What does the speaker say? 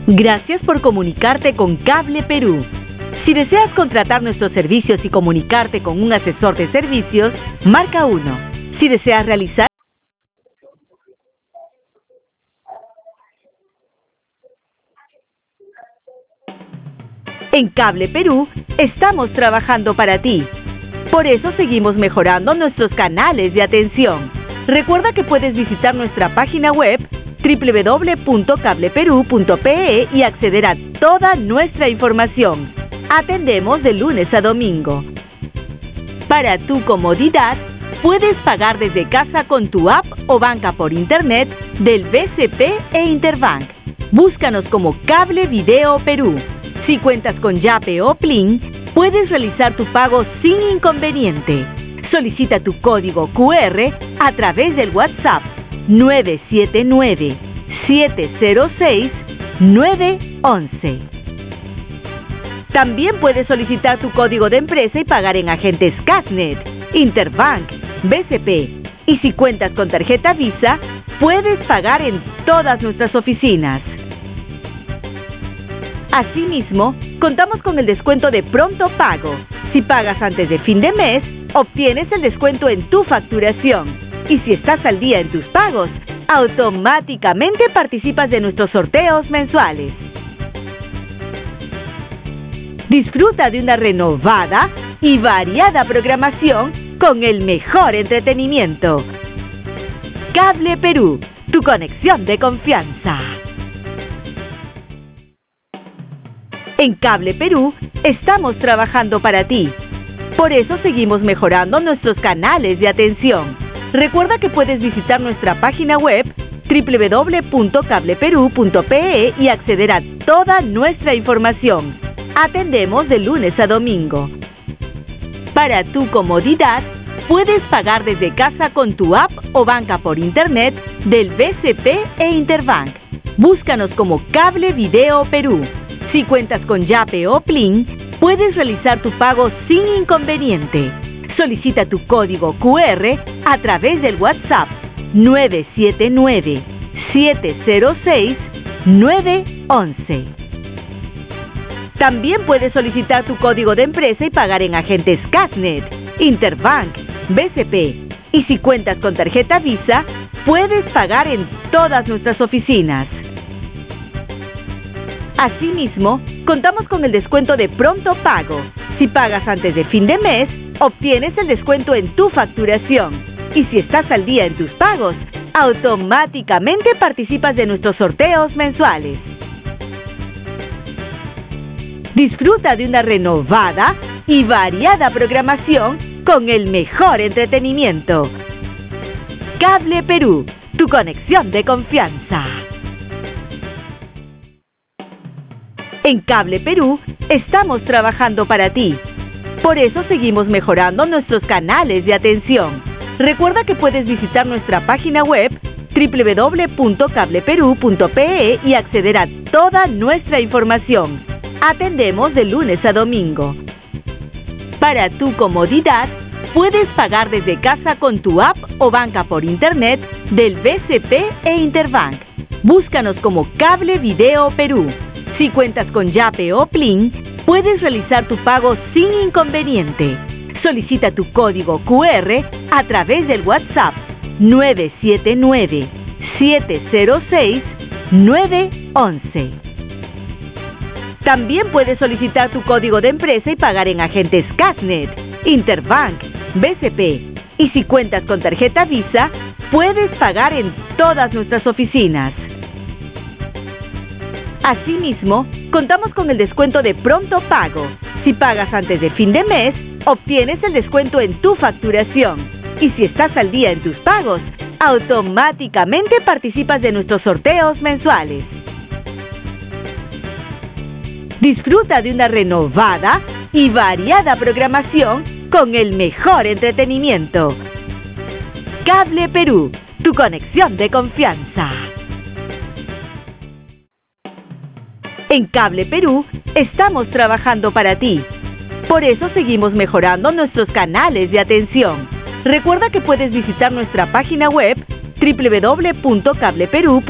Gracias por comunicarte con Cable Perú. Si deseas contratar nuestros servicios y comunicarte con un asesor de servicios, marca 1. Si deseas realizar En Cable Perú, estamos trabajando para ti. Por eso seguimos mejorando nuestros canales de atención. Recuerda que puedes visitar nuestra página web www.cableperu.pe y acceder a toda nuestra información. Atendemos de lunes a domingo. Para tu comodidad, puedes pagar desde casa con tu app o banca por internet del BCP e Interbank. Búscanos como Cable Video Perú. Si cuentas con Yape o Plin, puedes realizar tu pago sin inconveniente. Solicita tu código QR a través del WhatsApp 979-706-911. También puedes solicitar tu código de empresa y pagar en agentes Casnet, Interbank, BCP. Y si cuentas con tarjeta Visa, puedes pagar en todas nuestras oficinas. Asimismo, contamos con el descuento de pronto pago. Si pagas antes de fin de mes, obtienes el descuento en tu facturación. Y si estás al día en tus pagos, automáticamente participas de nuestros sorteos mensuales. Disfruta de una renovada y variada programación con el mejor entretenimiento. Cable Perú, tu conexión de confianza. En Cable Perú, estamos trabajando para ti. Por eso seguimos mejorando nuestros canales de atención. Recuerda que puedes visitar nuestra página web www.cableperu.pe y acceder a toda nuestra información. Atendemos de lunes a domingo. Para tu comodidad, puedes pagar desde casa con tu app o banca por internet del BCP e Interbank. Búscanos como Cable Video Perú. Si cuentas con Yape o Plin, puedes realizar tu pago sin inconveniente. Solicita tu código QR a través del WhatsApp 979-706-911. También puedes solicitar tu código de empresa y pagar en agentes Casnet, Interbank, BCP. Y si cuentas con tarjeta Visa, puedes pagar en todas nuestras oficinas. Asimismo, contamos con el descuento de pronto pago. Si pagas antes de fin de mes, obtienes el descuento en tu facturación. Y si estás al día en tus pagos, automáticamente participas de nuestros sorteos mensuales. Disfruta de una renovada y variada programación con el mejor entretenimiento. Cable Perú, tu conexión de confianza. En Cable Perú, estamos trabajando para ti. Por eso seguimos mejorando nuestros canales de atención. Recuerda que puedes visitar nuestra página web www.cableperu.pe y acceder a toda nuestra información. Atendemos de lunes a domingo. Para tu comodidad, puedes pagar desde casa con tu app o banca por internet del BCP e Interbank. Búscanos como Cable Video Perú. Si cuentas con Yape o Plin, puedes realizar tu pago sin inconveniente. Solicita tu código QR a través del WhatsApp 979-706-911. También puedes solicitar tu código de empresa y pagar en agentes Casnet, Interbank, BCP. Y si cuentas con tarjeta Visa, puedes pagar en todas nuestras oficinas. Asimismo, contamos con el descuento de pronto pago. Si pagas antes de fin de mes, obtienes el descuento en tu facturación. Y si estás al día en tus pagos, automáticamente participas de nuestros sorteos mensuales. Disfruta de una renovada y variada programación con el mejor entretenimiento. Cable Perú, tu conexión de confianza. En Cable Perú, estamos trabajando para ti. Por eso seguimos mejorando nuestros canales de atención. Recuerda que puedes visitar nuestra página web www.cableperu.pe